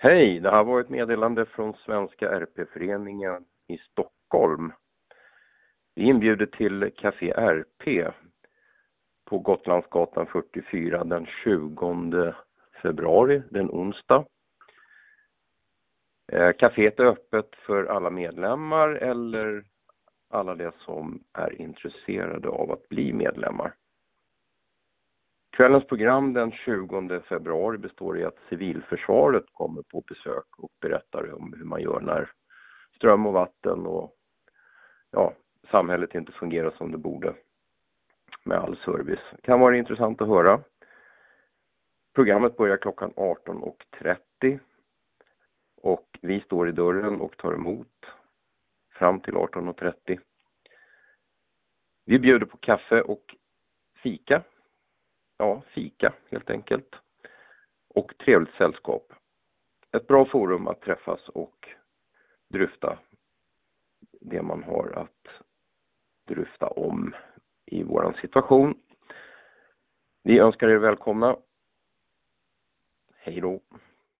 Hej, det här var ett meddelande från Svenska RP-föreningen i Stockholm. Vi inbjuder till Café RP på Gotlandsgatan 44 den 20 februari, den onsdag. Caféet är öppet för alla medlemmar eller alla de som är intresserade av att bli medlemmar. Kvällens program den 20 februari består i att civilförsvaret kommer på besök och berättar om hur man gör när ström och vatten och samhället inte fungerar som det borde med all service. Det kan vara intressant att höra. Programmet börjar klockan 18:30 och vi står i dörren och tar emot fram till 18:30. Vi bjuder på kaffe och fika. Ja, fika helt enkelt. Och trevligt sällskap. Ett bra forum att träffas och dryfta det man har att dryfta om i våran situation. Vi önskar er välkomna. Hej då!